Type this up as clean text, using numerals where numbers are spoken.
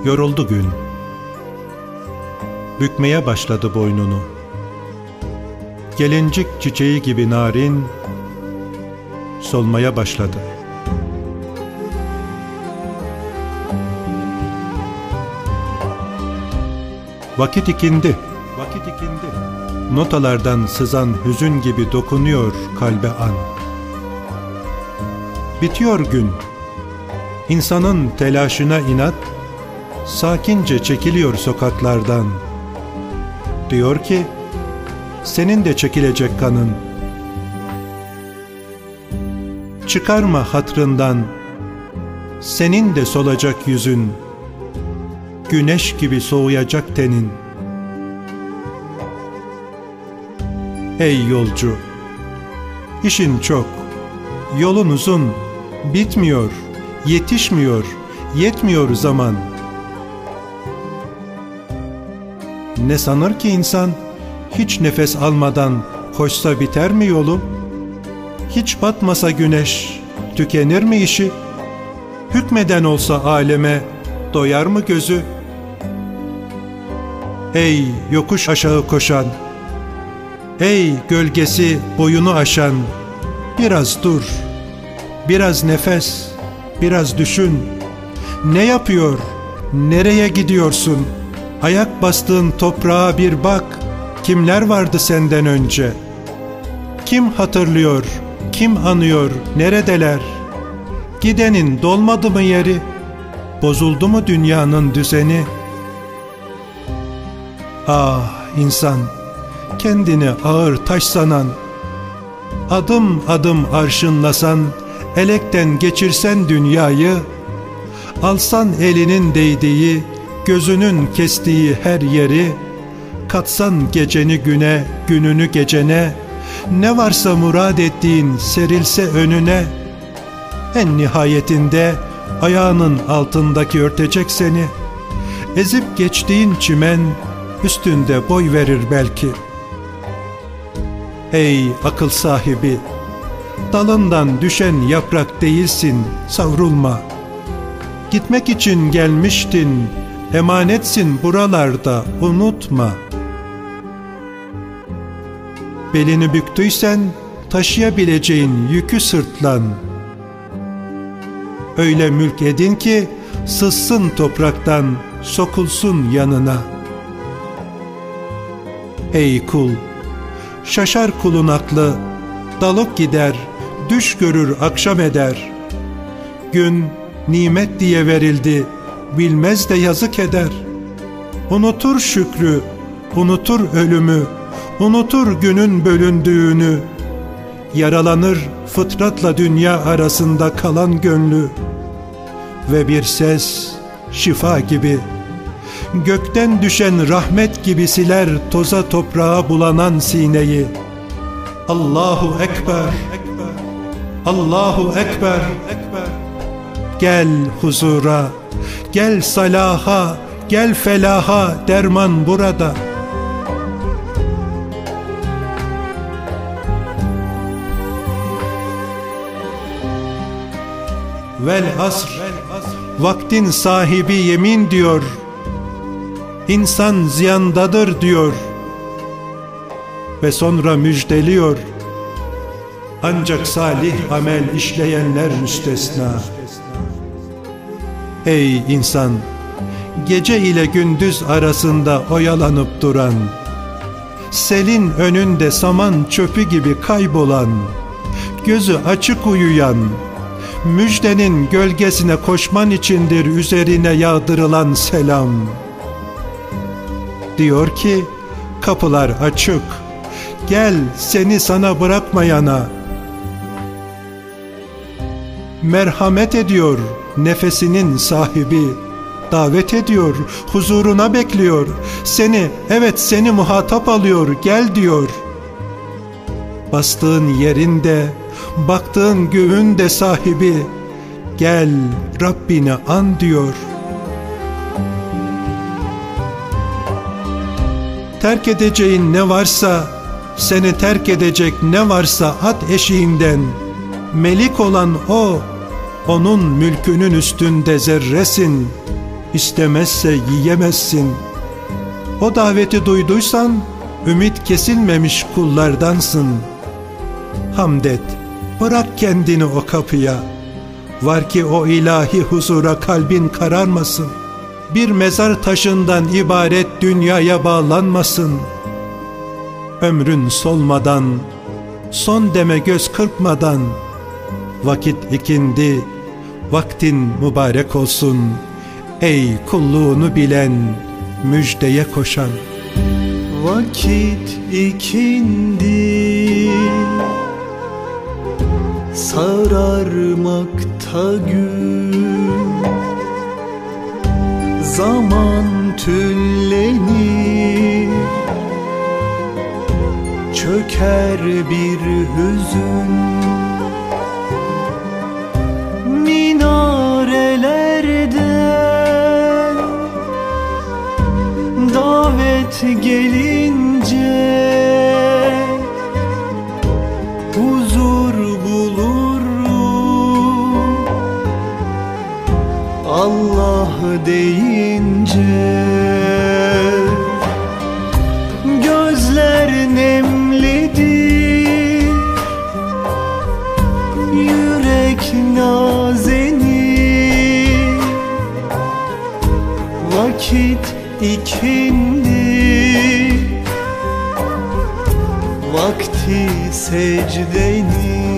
Yoruldu gün. Bükmeye başladı boynunu. Gelincik çiçeği gibi narin, solmaya başladı. Vakit ikindi. Notalardan sızan hüzün gibi dokunuyor kalbe an. Bitiyor gün. İnsanın telaşına inat, sakince çekiliyor sokaklardan. Diyor ki, senin de çekilecek kanın. Çıkarma hatrından, senin de solacak yüzün. Güneş gibi soğuyacak tenin. Ey yolcu, işin çok, yolun uzun, bitmiyor, yetişmiyor, yetmiyor zaman. Ne sanır ki insan, hiç nefes almadan koşsa biter mi yolu? Hiç batmasa güneş, tükenir mi işi? Hükmeden olsa aleme, doyar mı gözü? Ey yokuş aşağı koşan, ey gölgesi boyunu aşan, biraz dur, biraz nefes, biraz düşün. Ne yapıyor, nereye gidiyorsun? Ayak bastığın toprağa bir bak, kimler vardı senden önce? Kim hatırlıyor, kim anıyor, neredeler? Gidenin dolmadı mı yeri? Bozuldu mu dünyanın düzeni? Ah insan, kendini ağır taş sanan, adım adım arşınlasan, elekten geçirsen dünyayı, alsan elinin değdiği, gözünün kestiği her yeri, katsan geceni güne, gününü gecene, ne varsa murad ettiğin serilse önüne, en nihayetinde ayağının altındaki örtecek seni, ezip geçtiğin çimen üstünde boy verir belki. Ey akıl sahibi, dalından düşen yaprak değilsin, savrulma. Gitmek için gelmiştin, emanetsin buralarda, unutma. Belini büktüysen taşıyabileceğin yükü sırtlan. Öyle mülk edin ki sızsın topraktan, sokulsun yanına. Ey kul, şaşar kulun aklı, dalıp gider, düş görür akşam eder. Gün nimet diye verildi, bilmez de yazık eder. Unutur şükrü, unutur ölümü, unutur günün bölündüğünü. Yaralanır fıtratla dünya arasında kalan gönlü. Ve bir ses şifa gibi, gökten düşen rahmet gibi siler toza toprağa bulanan sineyi. Allahu Ekber, Allahu Ekber. Gel huzura, gel salaha, gel felaha, derman burada. Vel asr, vaktin sahibi yemin diyor, İnsan ziyandadır diyor. Ve sonra müjdeliyor, ancak salih amel işleyenler müstesna. Ey insan, gece ile gündüz arasında oyalanıp duran, selin önünde saman çöpü gibi kaybolan, gözü açık uyuyan, müjdenin gölgesine koşman içindir üzerine yağdırılan selam. Diyor ki, kapılar açık, gel seni sana bırakmayana. Merhamet ediyor nefesinin sahibi, davet ediyor, huzuruna bekliyor. Seni, evet seni muhatap alıyor, gel diyor. Bastığın yerinde, baktığın göğün de sahibi, gel Rabbini an diyor. Terk edeceğin ne varsa, seni terk edecek ne varsa at eşiğinden. Melik olan o, onun mülkünün üstünde zerresin. istemezse yiyemezsin. O daveti duyduysan ümit kesilmemiş kullardansın. Hamd et, bırak kendini o kapıya. Var ki o ilahi huzura kalbin kararmasın. Bir mezar taşından ibaret dünyaya bağlanmasın. Ömrün solmadan, son deme göz kırpmadan, vakit ikindi, vaktin mübarek olsun. Ey kulluğunu bilen, müjdeye koşan. Vakit ikindi, sararmakta gün. Zaman tüllenir, çöker bir hüzün. Minarelerden davet gelince huzur bulurum Allah deyince. Gözler nemlidir, yürek nazenir. Vakit ikindi, vakti secdenin.